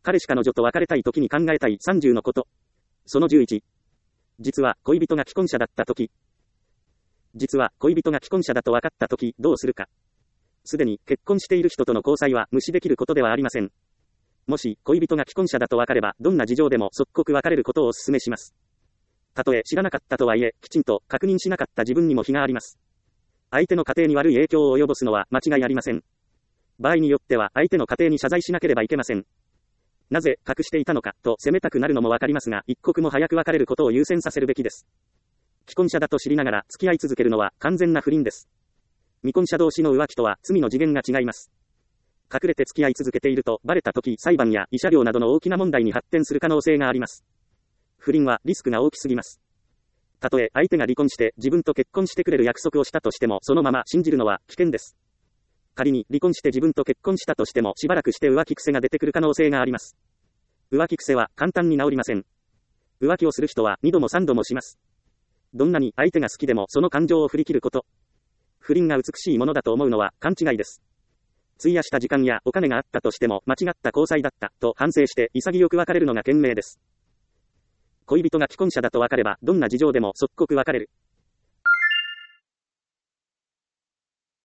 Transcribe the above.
彼氏彼女と別れたい時に考えたい30のこと。その11。実は恋人が既婚者だった時。実は恋人が既婚者だと分かった時、どうするか。すでに結婚している人との交際は無視できることではありません。もし恋人が既婚者だと分かれば、どんな事情でも即刻別れることをお勧めします。たとえ知らなかったとはいえ、きちんと確認しなかった自分にも非があります。相手の家庭に悪い影響を及ぼすのは間違いありません。場合によっては相手の家庭に謝罪しなければいけません。なぜ隠していたのかと責めたくなるのもわかりますが、一刻も早く別れることを優先させるべきです。既婚者だと知りながら付き合い続けるのは完全な不倫です。未婚者同士の浮気とは罪の次元が違います。隠れて付き合い続けているとバレた時、裁判や慰謝料などの大きな問題に発展する可能性があります。不倫はリスクが大きすぎます。たとえ相手が離婚して自分と結婚してくれる約束をしたとしても、そのまま信じるのは危険です。仮に離婚して自分と結婚したとしても、しばらくして浮気癖が出てくる可能性があります。浮気癖は簡単に治りません。浮気をする人は2度も3度もします。どんなに相手が好きでもその感情を振り切ること。不倫が美しいものだと思うのは勘違いです。費やした時間やお金があったとしても、間違った交際だったと反省して潔く別れるのが賢明です。恋人が既婚者だと分かれば、どんな事情でも即刻別れる。